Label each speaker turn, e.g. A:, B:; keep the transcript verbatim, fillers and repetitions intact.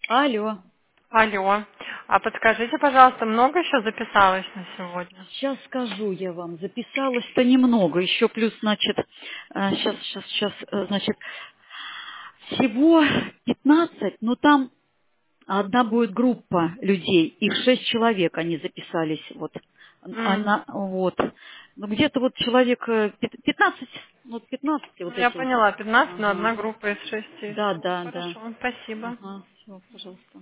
A: Алло.
B: Алло. А подскажите, пожалуйста, много еще записалось на сегодня?
A: Сейчас скажу я вам. Записалось-то немного. Еще плюс, значит, сейчас, сейчас, сейчас, значит, всего пятнадцать, но там одна будет группа людей, их шесть человек они записались. Вот.
B: М,
A: Она, вот. Ну, где-то вот человек э, пят- пятнадцать, вот пятнадцать
B: Ну,
A: вот
B: я
A: эти.
B: поняла, пятнадцать, но
A: Ага.
B: одна группа из шести.
A: Да, да, да.
B: Хорошо, спасибо.
A: Ага. Все, пожалуйста.